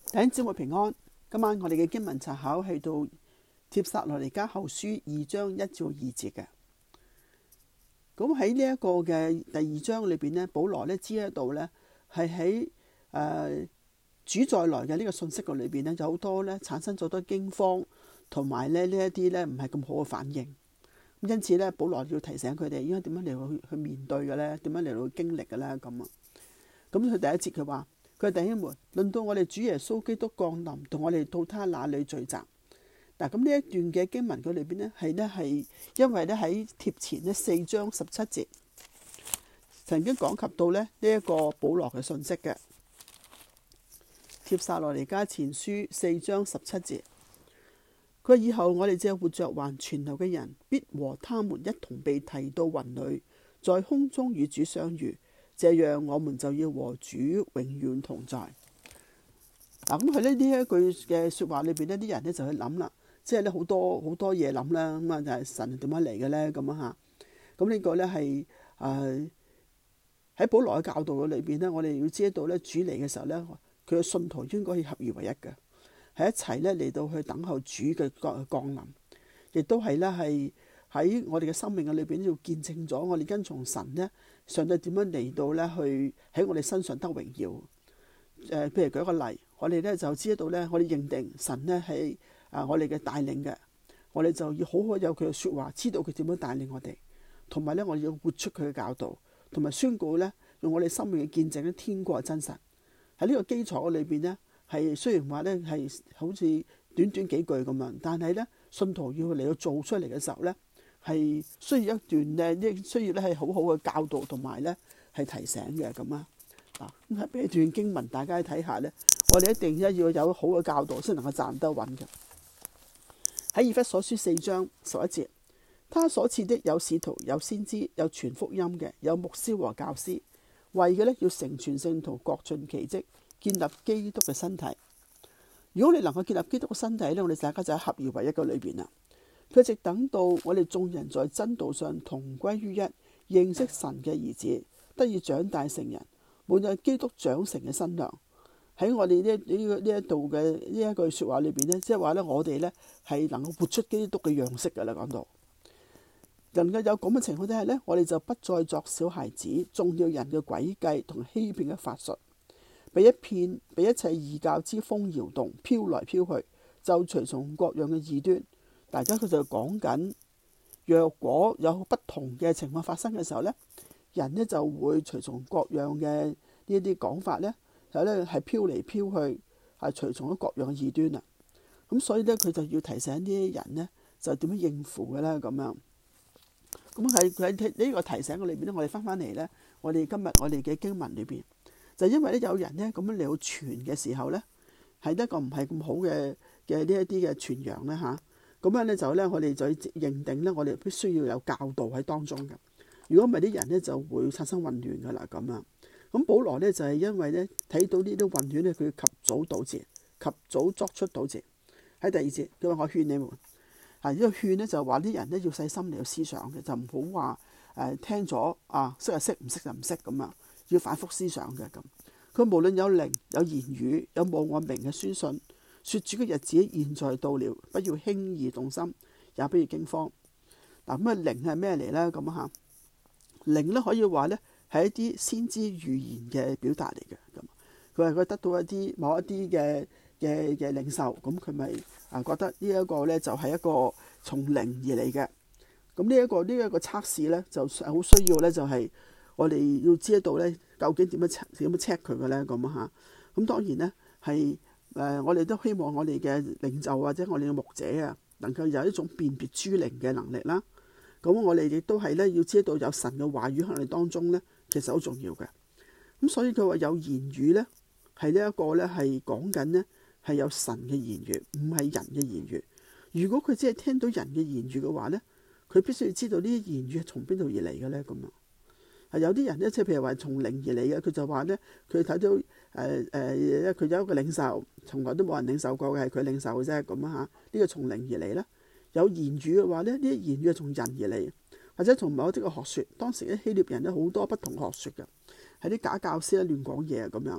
弟兄姊妹平安。今晚我哋嘅經文查考係到帖撒羅尼迦後書2章1至2節嘅。咁喺呢一個嘅第2章裏邊呢，保羅呢知道呢係喺主再來嘅呢個信息嘅裏邊呢，有好多呢產生咗多驚慌，同埋呢一啲呢唔係咁好嘅反應。因此呢，保羅要提醒佢哋應該點樣嚟去面對嘅呢？點樣嚟去經歷嘅呢？咁啊，咁佢第一節佢話。佢弟兄們，論到我哋主耶穌基督降臨，同我哋到他那裏聚集。嗱，咁呢一段嘅經文佢裏邊呢，係因為呢喺帖前呢4章17節曾經講及到呢一個保羅嘅信息嘅。帖撒羅尼迦前書4章17節，佢話以後我哋這活着還存留嘅人，必和他們一同被提到雲裏，在空中與主相遇。這樣我們就要和主永遠同在。嗱，咁佢呢一句嘅說話裏邊呢，啲人呢就去諗啦，即係呢好多嘢諗啦。咁啊就係神點樣嚟嘅呢？咁啊吓，咁呢個呢係喺保羅嘅教導嘅裏邊呢，我哋要知道呢，主嚟嘅時候呢，佢嘅信徒應該係合而為一嘅，係一齊呢嚟到去等候主嘅降臨，亦都係呢係喺我哋嘅生命嘅裏邊要見證咗我哋跟從神呢，上帝點樣嚟到呢去喺我哋身上得榮耀。譬如舉個例，我哋呢就知道呢，我哋認定神呢係我哋嘅帶領嘅，我哋就要好好有佢嘅說話，知道佢點樣帶領我哋，同埋呢我哋要活出佢嘅教導，同埋宣告呢用我哋生命嘅見證呢天國係真實。喺呢個基礎嘅裏邊呢，係雖然話呢係好似短短幾句咁樣，但係呢信徒要嚟到做出嚟嘅時候呢，係需要一段呢，需要咧係好好嘅教導同埋咧係提醒嘅咁啊。嗱，咁係俾一段經文大家睇下咧，我哋一定要有好嘅教導先能夠站得穩嘅。喺以弗所書4章11節，他所賜的有使徒，有先知，有傳福音嘅，有牧師和教師，為嘅咧要成全聖徒，各盡其職，建立基督嘅身體。如果你能夠建立基督嘅身體咧，我哋大家就喺合而為一嘅裏邊啦。佢直等到我哋眾人在真道上同歸於一，認識神嘅兒子，得以長大成人，滿有基督長成嘅身量。喺我哋呢一度嘅呢一句說話裏邊呢，即係話呢，我哋呢係能夠活出基督嘅樣式噶啦。講到能夠有咁嘅情況底下呢，我哋就不再作小孩子，中了人嘅詭計同欺騙嘅法術，被一切異教之風搖動，飄來飄去，就隨從各樣嘅異端。大家佢就講緊，若果有不同嘅情況發生嘅時候呢，人呢就會隨從各樣嘅呢一啲講法呢，就呢係飄嚟飄去，係隨從咗各樣嘅異端啦。咁所以呢，佢就要提醒呢啲人呢，就點樣應付嘅呢？咁樣。咁喺呢個提醒嘅裏邊呢，我哋翻嚟呢，我哋今日我哋嘅經文裏邊，就因為呢有人呢咁樣嚟到傳嘅時候呢，係一個唔係咁好嘅呢一啲嘅傳揚呢。嚇。咁樣呢，就呢，我哋就認定呢，我哋必須要有教導喺當中嘅。如果唔係啲人呢，就會產生混亂噶啦咁樣。咁保羅呢，就係因為呢，睇到呢啲混亂呢，佢及早堵截，及早作出堵截。喺第2節，佢話我勸你們，呢個勸呢，就話啲人呢要細心嚟到思想嘅，就唔好話聽咗識就識，唔識就唔識咁樣，要反覆思想嘅咁。佢無論有靈、有言語、有冒我名嘅宣信，說主嘅日子現在到了，不要輕易動心，也不要驚慌。嗱，咁靈係咩嚟呢？咁吓，靈呢可以話呢係一啲先知預言嘅表達嚟嘅。咁佢話佢得到某一啲嘅領受，咁佢咪覺得呢一個呢就係一個從靈而嚟嘅。咁呢一個測試呢，就好需要呢，就係我哋要知道呢究竟點樣 check 佢嘅呢？咁吓，咁當然呢係。我哋都希望我哋嘅領袖或者我哋嘅牧者啊，能夠有一種辨別諸靈嘅能力啦。咁我哋亦都係咧，要知道有神嘅話語喺我哋當中咧，其實好重要嘅。咁所以佢話有言語咧，係呢一個咧係講緊呢係有神嘅言語，唔係人嘅言語。如果佢只係聽到人嘅言語嘅話咧，佢必須要知道呢啲言語係從邊度而嚟嘅咧。咁啊。有啲人咧，即係譬如話從靈而嚟嘅，佢就話咧，佢睇到佢有一個領受，從來都冇人領受過嘅，係佢領受嘅啫咁啊嚇。呢個從靈而嚟啦。有言語嘅話咧，呢啲言語係從人而嚟，或者從某一啲嘅學説。當時啲希臘人咧好多不同學説嘅，係啲假教師咧亂講嘢咁樣。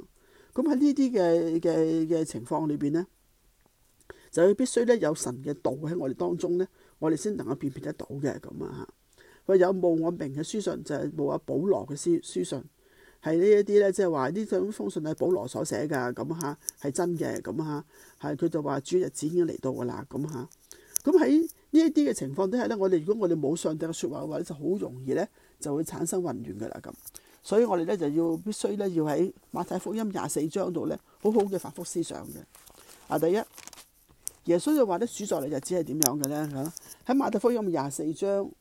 咁喺呢啲嘅情況裏邊呢，就必須咧有神嘅道喺我哋當中呢，我哋先能夠辨別得到嘅咁啊。佢有冒我名嘅書信，就係冒阿保羅嘅書信，係呢一啲咧，即係話呢兩封信係保羅所寫㗎，咁嚇係真嘅，咁嚇係佢就話主日子已經嚟到㗎啦，咁嚇。咁喺呢一啲嘅情況底下咧，如果我哋冇上帝嘅説話嘅話咧，就好容易咧就會產生混亂㗎啦咁。所以我哋咧就必須咧要喺馬太福音24章度咧好好嘅反覆思想嘅。第一，耶穌就話咧主再嚟日子係點樣嘅咧嚇？喺馬太福音24章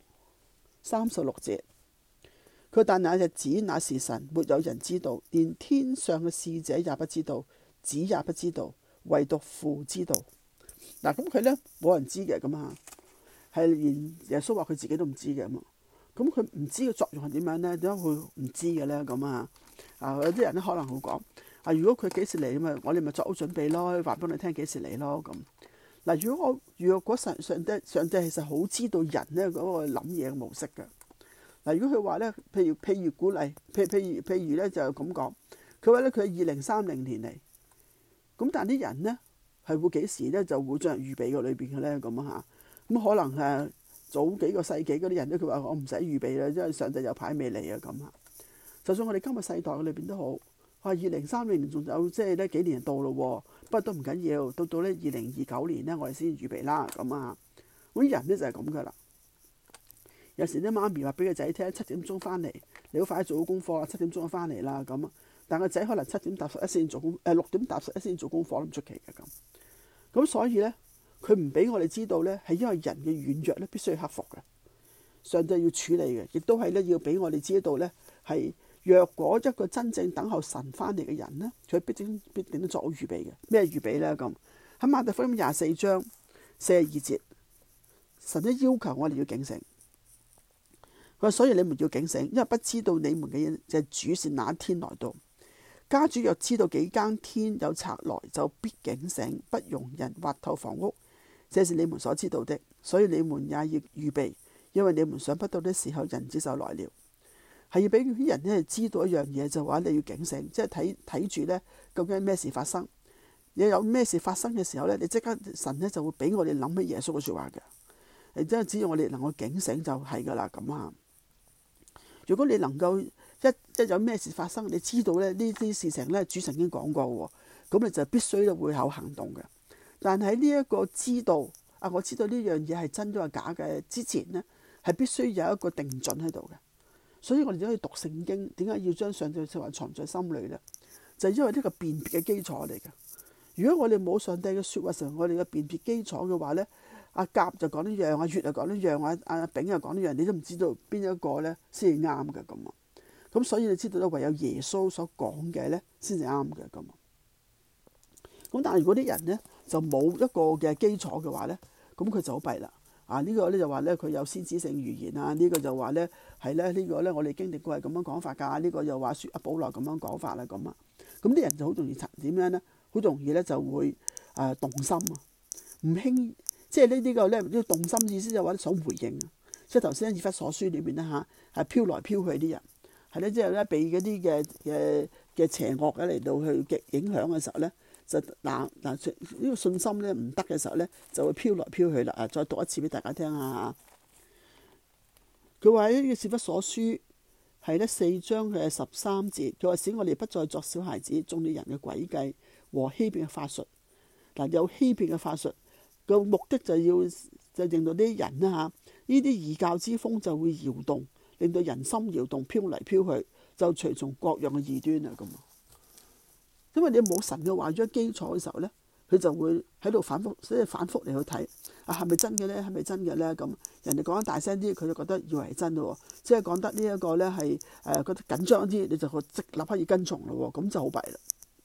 36節，佢但那日子那時辰沒有人知道，連天上嘅使者也不知道，子也不知道，唯獨父知道。嗱，咁佢咧冇人知嘅咁啊，係連耶穌話佢自己都唔知嘅咁啊。咁佢唔知嘅作用係點樣咧？點解佢唔知嘅咧？咁啊，有啲人咧可能會講如果佢幾時嚟咁啊，我哋咪作好準備咯，話俾你聽幾時嚟咯咁。嗱，如果上帝其實好知道人咧嗰個諗嘢嘅模式嘅。嗱，如果佢話咧，譬如鼓勵，譬如咧就咁講，佢話咧佢係2030年嚟，咁但係啲人咧係會幾時咧就會進入預備嘅裏邊嘅咧咁啊嚇。咁可能早幾個世紀嗰啲人咧，佢話我唔使預備啦，因為上帝有排未嚟啊咁啊。就算我哋今日世代嘅裏邊都好，話2030年仲有即係呢幾年到咯，不過都唔緊要，到咧2029年咧，我哋先預備啦咁啊。嗰啲人咧就係咁噶啦。有時啲媽咪話俾個仔聽7點鐘翻嚟，你好快做好功課啦，7點鐘就翻嚟啦咁啊。但個仔可能7點踏11先做功，6點踏11先做功課都唔出奇嘅咁。咁所以咧，佢唔俾我哋知道咧，係因為人嘅軟弱咧，必須要克服嘅。上帝要處理嘅，亦都係咧要俾我哋知道咧，係若果一個真正等候神翻嚟嘅人咧，佢必定都作好預備嘅。咩預備咧？咁喺馬太福音24章42節，神都要求我哋要警醒。佢話：所以你們要警醒，因為不知道你們嘅嘅主是哪一天來到。家主若知道幾更天有賊來，就必警醒，不容人挖透房屋。這是你們所知道的，所以你們也要預備，因為你們想不到的時候，人子就來了。係要俾啲人咧知道一樣嘢，就話你要警醒，即係睇住咧究竟咩事發生。你有咩事發生嘅時候咧，你即刻神咧就會俾我哋諗起耶穌嘅説話嘅。即係只要我哋能夠警醒就係噶啦咁啊。如果你能夠一有咩事發生，你知道咧呢啲事情咧主曾經講過喎，咁你就必須咧會有行動嘅。但係呢一個知道我知道呢樣嘢係真都係假嘅之前呢，係必須有一個定準喺度嘅。所以我哋都可以讀聖經，點解要將上帝嘅説話藏在心裏呢？就係因為呢個辨別嘅基礎嚟嘅。如果我哋冇上帝嘅説話成為我哋嘅辨別基礎嘅話呢，阿甲就講呢樣，阿月就講呢樣，阿丙又講呢樣，你都唔知道邊一個咧先係啱嘅咁啊。咁所以你知道咧，唯有耶穌所講嘅咧先至啱嘅咁啊。咁但係如果啲人咧就冇一個嘅基礎嘅話咧，咁佢就好弊啦。呢個咧就話咧佢有先知性預言啊，呢個就話咧係咧呢個咧我哋經歷過係咁樣講法㗎，呢個又話説阿保羅咁樣講法啦咁啊。咁啲人就好容易點樣咧？好容易咧就會動心啊，唔輕。即係呢個咧，呢個動心意思就話想回應啊！即係頭先以弗所書裏邊咧係飄來飄去啲人係咧，即係咧被嗰啲嘅邪惡嚟到去嘅影響嘅時候咧，就呢個信心咧唔得嘅時候咧，就會飄來飄去啦。再讀一次俾大家聽下。佢話呢個以弗所書係咧4章嘅13節，佢話使我哋不再作小孩子，中了人嘅詭計和欺騙嘅法術。有欺騙嘅法術。個目的就令到啲人呢啲異教之風就會搖動，令到人心搖動，飄嚟飄去，就隨從各樣嘅異端啊咁。因為你冇神嘅話語基礎嘅時候呢，佢就會喺度反覆嚟去睇係咪真嘅呢？係咪真嘅呢？咁人哋講得大聲啲，佢就覺得以為係真咯。即係講得呢一個呢係覺得緊張啲，你就即立刻要跟從咯。咁就好弊啦。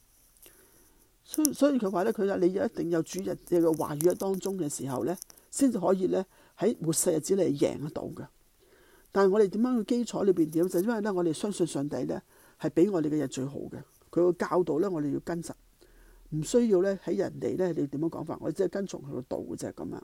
所以佢話咧，佢話你一定有主日嘅話語喺當中嘅時候咧，先至可以咧喺末世日子嚟贏得到嘅。但係我哋點樣嘅基礎裏邊點？就因為咧，我哋相信上帝咧係俾我哋嘅嘢最好嘅。佢嘅教導咧，我哋要跟實，唔需要咧喺人哋咧你點樣講法，我哋即係跟從佢嘅道嘅啫咁樣。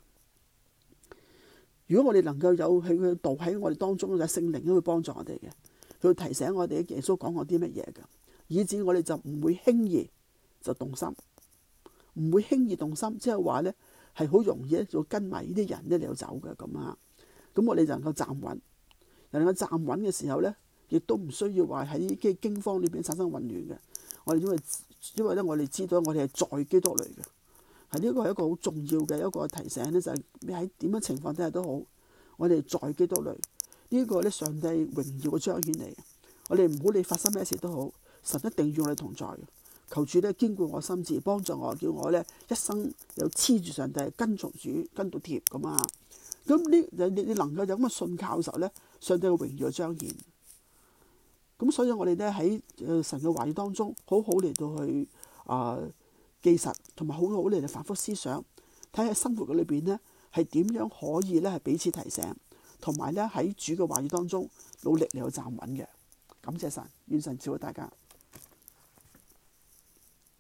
如果我哋能夠有佢嘅道喺我哋當中，就聖靈都會幫助我哋嘅，佢會提醒我哋耶穌講過啲乜嘢嘅。 以至我哋就唔會輕易就動心，唔會輕易動心，即係話呢係好容易就跟埋呢啲人呢嚟到走嘅咁啊。咁我哋就能夠站穩，能夠站穩嘅時候呢，亦都唔需要話喺啲驚慌裏邊產生混亂嘅。我哋因為咧，我哋知道我哋係在基督裏嘅，係呢個係一個好重要嘅一個提醒呢，就係你喺點樣情況底下都好，我哋在基督裏呢個呢，上帝榮耀嘅彰顯嚟。我哋唔好理發生咩事都好，神一定與我哋同在。求主呢堅固我心志，幫助我，叫我呢一生有黐住上帝，跟從主，跟到貼咁啊！咁你能夠有咁嘅信靠嘅時候呢，上帝嘅榮耀彰顯。咁所以我哋呢喺神嘅話語當中，好好嚟到去記實，同埋好好嚟到反覆思想，睇下生活嘅裏邊呢係點樣可以呢係彼此提醒，同埋呢喺主嘅話語當中努力嚟到站穩嘅。感謝神，願神照顧大家。